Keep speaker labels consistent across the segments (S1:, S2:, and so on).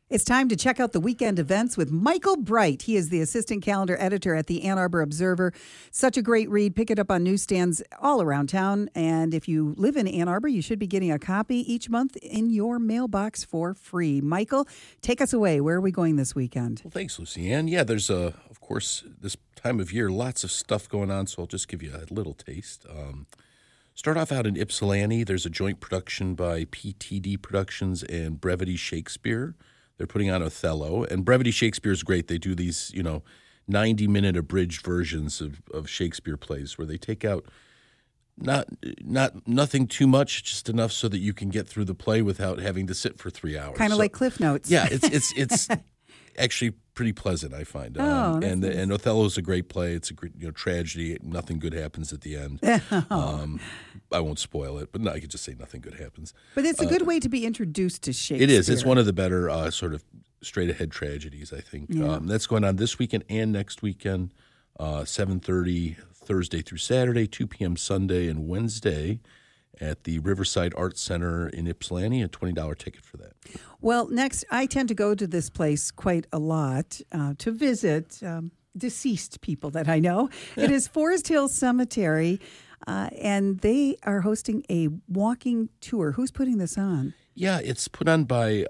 S1: It's time to check out the weekend events with Michael Bright. He is the assistant calendar editor at the Ann Arbor Observer. Such a great read. Pick it up on newsstands all around town. And if you live in Ann Arbor, you should be getting a copy each month in your mailbox for free. Michael, take us away. Where are we going this weekend?
S2: Well, thanks, Lucy Ann. Yeah, there's, of course, this time of year, lots of stuff going on, so I'll just give you a little taste. Start off out in Ypsilanti. There's a joint production by PTD Productions and Brevity Shakespeare. They're putting on Othello, and Brevity Shakespeare is great. They do these, 90-minute abridged versions of Shakespeare plays where they take out nothing too much, just enough so that you can get through the play without having to sit for 3 hours.
S1: Kind of like Cliff Notes.
S2: Yeah, it's actually pretty pleasant, I find.
S1: Nice.
S2: And Othello's a great play. It's a great, tragedy. Nothing good happens at the end. I won't spoil it, but no, I could just say nothing good happens.
S1: But it's a good way to be introduced to Shakespeare.
S2: It is. It's one of the better sort of straight-ahead tragedies, I think.
S1: Yeah.
S2: That's going on this weekend and next weekend, 7:30 Thursday through Saturday, 2 p.m. Sunday and Wednesday at the Riverside Arts Center in Ypsilanti, a $20 ticket for that.
S1: Well, next, I tend to go to this place quite a lot to visit deceased people that I know. It is Forest Hill Cemetery, and they are hosting a walking tour. Who's putting this on?
S2: Yeah, it's put on by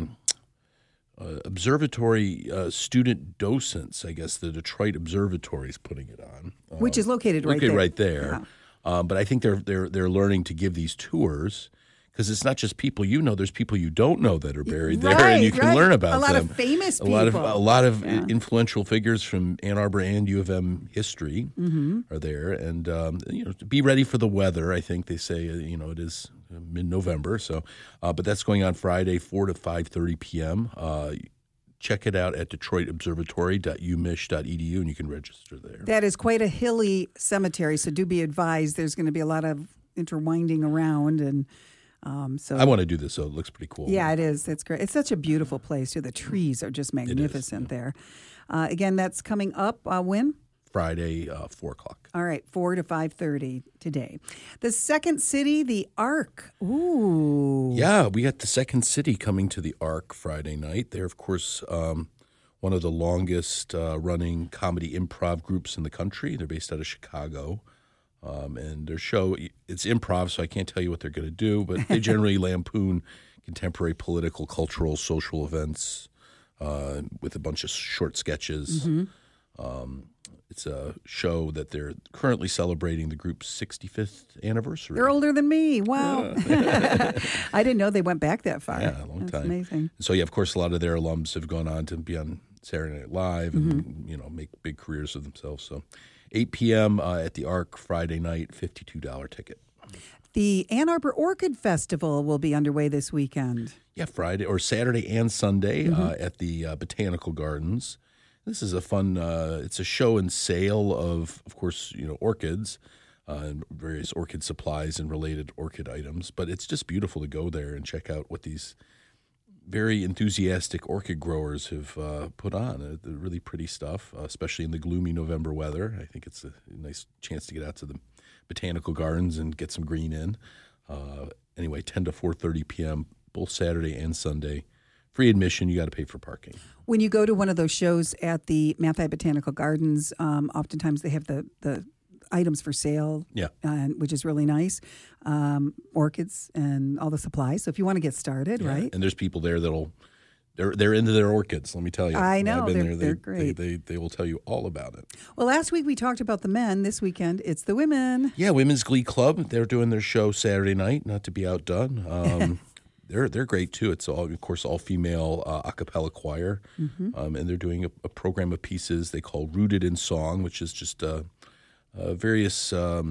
S2: observatory student docents, I guess. The Detroit Observatory is putting it on.
S1: Which is located right there.
S2: Yeah. But I think they're learning to give these tours because it's not just people there's people you don't know that are buried there, and you can learn about them.
S1: A lot of famous people.
S2: A lot of influential figures from Ann Arbor and U of M history are there. And, be ready for the weather. I think they say, it is mid-November. So, but that's going on Friday, 4 to 5:30 p.m. Check it out at detroitobservatory.umich.edu, and you can register there.
S1: That is quite a hilly cemetery, so do be advised. There's going to be a lot of interwinding around, and so
S2: I want to do this, so it looks pretty cool.
S1: Yeah, it is. It's great. It's such a beautiful place, too. The trees are just magnificent there. Again, that's coming up when?
S2: Friday, 4 o'clock.
S1: All right, 4 to 5:30 today. The Second City, the Arc. Ooh.
S2: Yeah, we got the Second City coming to the Arc Friday night. They're, of course, one of the longest running comedy improv groups in the country. They're based out of Chicago. And their show, it's improv, so I can't tell you what they're going to do, but they generally lampoon contemporary political, cultural, social events with a bunch of short sketches. It's a show that they're currently celebrating the group's 65th anniversary.
S1: They're older than me. Wow. I didn't know they went back that far.
S2: Yeah, a long time.
S1: That's amazing.
S2: So, of course, a lot of their alums have gone on to be on Saturday Night Live and, make big careers of themselves. So 8 p.m. At the Arc Friday night, $52 ticket.
S1: The Ann Arbor Orchid Festival will be underway this weekend.
S2: Yeah, Friday or Saturday and Sunday at the Botanical Gardens. This is a fun, it's a show and sale of course, orchids and various orchid supplies and related orchid items. But it's just beautiful to go there and check out what these very enthusiastic orchid growers have put on. Really pretty stuff, especially in the gloomy November weather. I think it's a nice chance to get out to the Botanical Gardens and get some green in. Anyway, 10 to 4:30 p.m., both Saturday and Sunday. Free admission, you got to pay for parking. When
S1: you go to one of those shows at the Mathai Botanical Gardens, oftentimes they have the items for sale, which is really nice, orchids and all the supplies. So if you want to get started, right?
S2: And there's people there they're into their orchids, let me tell you.
S1: I know,
S2: I've been there.
S1: They're great.
S2: They will tell you all about it.
S1: Well, last week we talked about the men. This weekend, it's the women.
S2: Yeah, Women's Glee Club. They're doing their show Saturday night, not to be outdone. They're great too. It's all female a cappella choir, and they're doing a program of pieces they call Rooted in Song, which is just various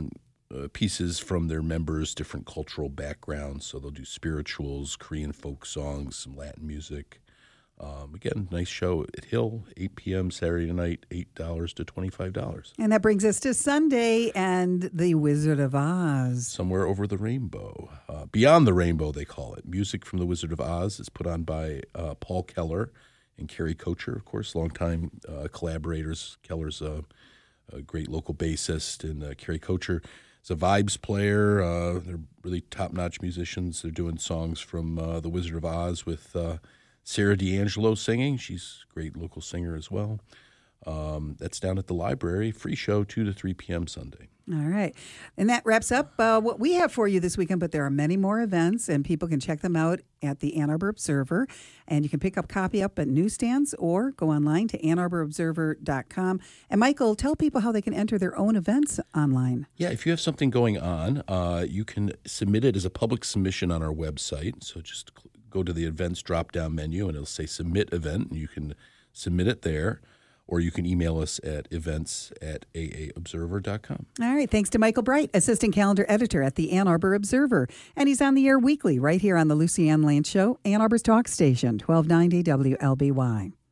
S2: pieces from their members' different cultural backgrounds. So they'll do spirituals, Korean folk songs, some Latin music. Again, nice show at Hill, 8 p.m. Saturday night, $8 to $25.
S1: And that brings us to Sunday and The Wizard of Oz.
S2: Somewhere Over the Rainbow. Beyond the Rainbow, they call it. Music from The Wizard of Oz is put on by Paul Keller and Carrie Kocher, of course, longtime collaborators. Keller's a great local bassist, and Carrie Kocher is a vibes player. They're really top-notch musicians. They're doing songs from The Wizard of Oz with Sarah D'Angelo singing. She's a great local singer as well. That's down at the library. Free show, 2 to 3 p.m. Sunday.
S1: All right. And that wraps up what we have for you this weekend, but there are many more events, and people can check them out at the Ann Arbor Observer. And you can pick up copy up at newsstands or go online to AnnArborObserver.com. And Michael, tell people how they can enter their own events online.
S2: Yeah, if you have something going on, you can submit it as a public submission on our website. So just go to the events drop-down menu, and it'll say Submit Event, and you can submit it there. Or you can email us at events@aaobserver.com.
S1: All right. Thanks to Michael Bright, Assistant Calendar Editor at the Ann Arbor Observer. And he's on the air weekly right here on the Lucy Ann Lane Show, Ann Arbor's talk station, 1290 WLBY.